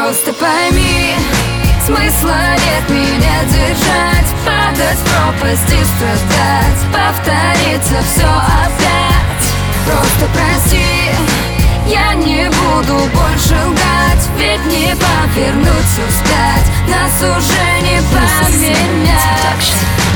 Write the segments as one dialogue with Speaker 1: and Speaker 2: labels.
Speaker 1: Просто пойми, смысла нет меня держать, падать в пропасть и страдать, повторится все опять. Просто прости, я не буду больше лгать, ведь не повернуться вспять, нас уже не поменять.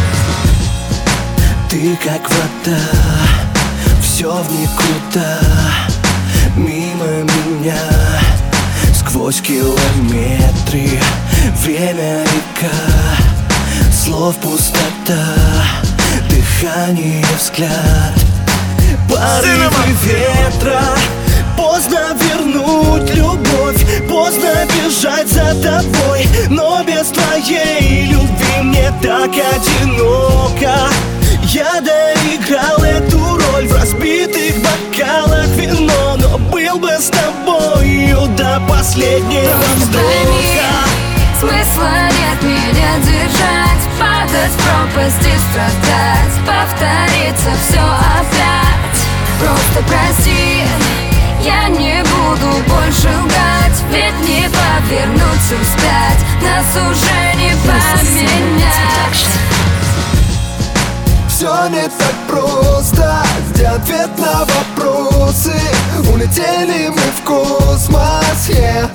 Speaker 2: Ты как вода, все в никуда, мимо меня, сквозь километры. Время река, слов пустота, дыхание, взгляд, порывы ветра. Поздно вернуть любовь, поздно бежать за тобой, но без твоей любви мне так одиноко. Я доиграл эту роль в разбитых бокалах вино, но был бы с тобою до последнего вздоха.
Speaker 1: Смысла нет меня держать, падать в пропасть и страдать, повторится все опять. Просто прости, я не буду больше лгать, ведь не повернуться вспять, нас уже не поменять.
Speaker 2: Все не так просто, где ответ на вопросы? Улетели мы в космос,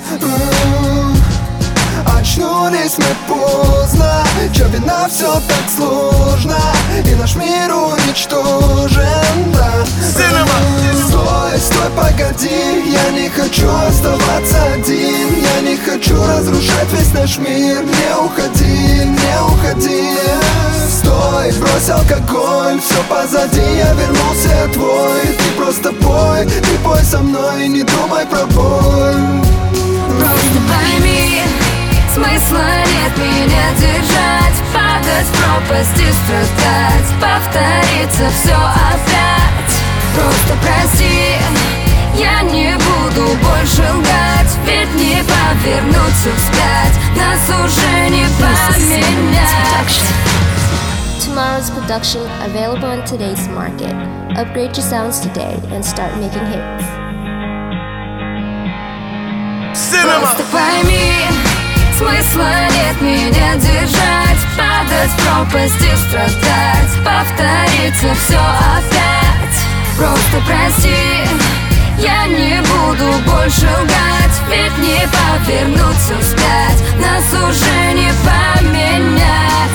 Speaker 2: Очнулись мы поздно, чё вина все так сложно, и наш мир уничтожен, да. Стой, стой, погоди, я не хочу оставаться один, я не хочу разрушать весь наш мир, не уходи, не уходи. Стой, брось алкоголь, все позади, я вернулся твой. Ты просто пой, ты пой со мной, не думай про боль.
Speaker 1: Просто пойми, смысла нет меня держать, падать в пропасть и страдать, повторится все опять. Просто прости, я не буду больше лгать, ведь не повернуться вспять, нас уже не поменять.
Speaker 3: Tomorrow's production available in today's market. Upgrade your sounds today and start making hits.
Speaker 1: Просто пойми, смысла нет меня держать, падать в пропасть и страдать, повторится все опять. Просто прости, я не буду больше лгать, ведь не повернуться вспять, нас уже не поменять.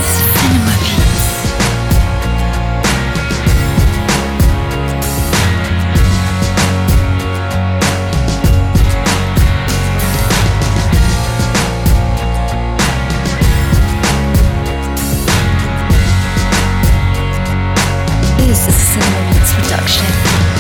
Speaker 3: This is a Cinema Beats production.